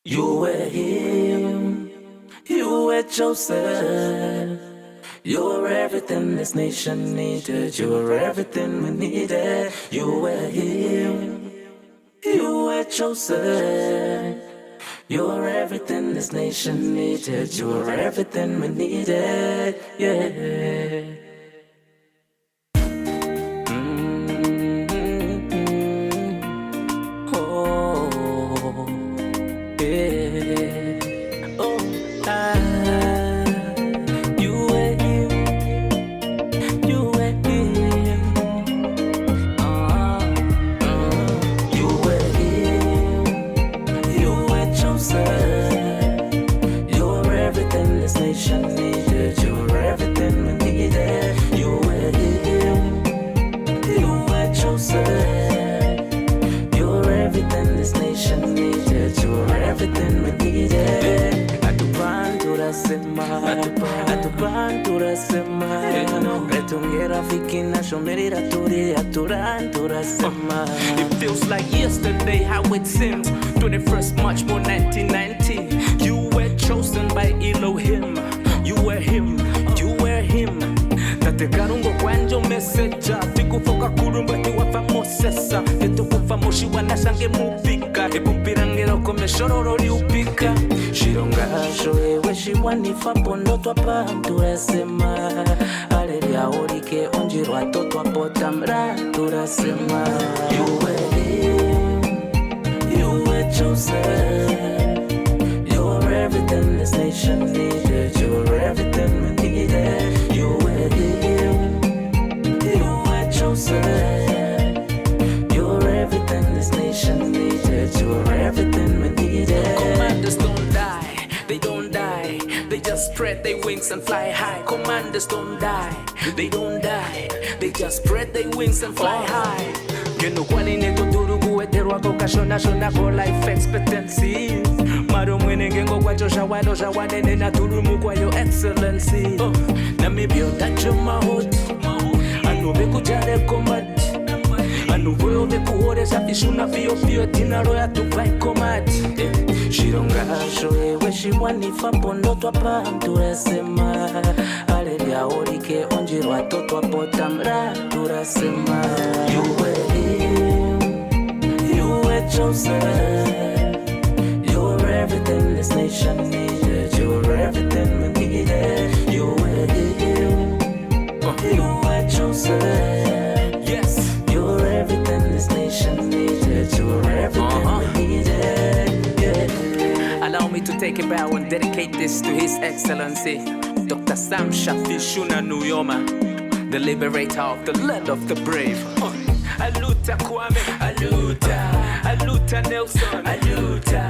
You were him, you were chosen. You were everything this nation needed. You were everything we needed. You were him, you were chosen. You were everything this nation needed. You were everything we needed. Yeah. It feels like yesterday how it seems. 21st March 1990. You were chosen by Elohim. You were him, you were him. Tatekarungo kwanjo meseja fikufoka kurumba tiwafa mosesa nitukufa moshi wanashange mupika epupirangero komeshororo liupika Shirongasho ewe shiwanifa pondo twapa turasema Alelia orike onjirwa totwa potamra turasema You were him, you were chosen. You were everything this nation needed. You were everything we needed. You were him, you were chosen. You were everything this nation needed. You were everything we needed. Commanders don't die, they don't die. They just spread their wings and fly high. Commanders don't die, they don't die. They just spread their wings and fly high. Geno kwani nego turugu eterwa kokashona shona go life expectancy. Maro mwene gengo kwa josha wanene na turumu kwa your excellency. Na mibyo tacho mahot, anu beku jare komad. Anu voyo beku hore safishuna fiyo tina roya tukai komad. Shirongasho ewe shiwanifa pondo twapa turasema Alelia orike onjirwa totwa potamra turasema You were him, you were chosen. You were everything this nation needed. You were everything we needed. You were him, you were chosen. Yes, you were everything this nation needed. You were everything we needed. Yeah. Allow me to take a bow and dedicate this to His Excellency Dr. Sam Shafi Shuna Nujoma, the liberator of the land of the brave. Aluta Kwame, Aluta Nelson, Aluta